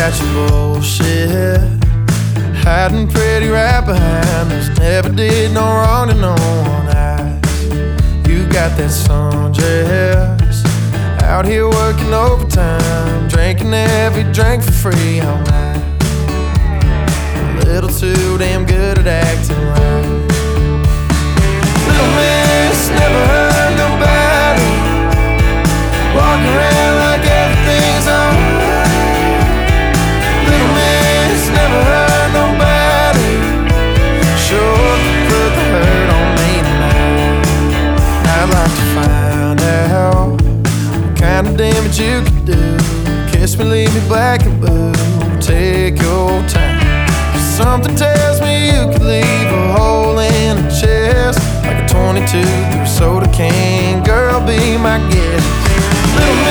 got your bullshit hiding pretty right behind us. Never did no wrong to no one. You got that sundress, out here working overtime, drinking every drink for free all night. A little too damn good at acting right. Little miss never hurt nobody, walking around like everything's alright. Little miss never hurt nobody, sure put the hurt on me tonight. I'd like to find out what kind of damage you could do. Kiss me, leave me black and blue, take your time. Something tells me you could leave a hole in a chest like a 22 through a soda can. Girl, be my guest. Little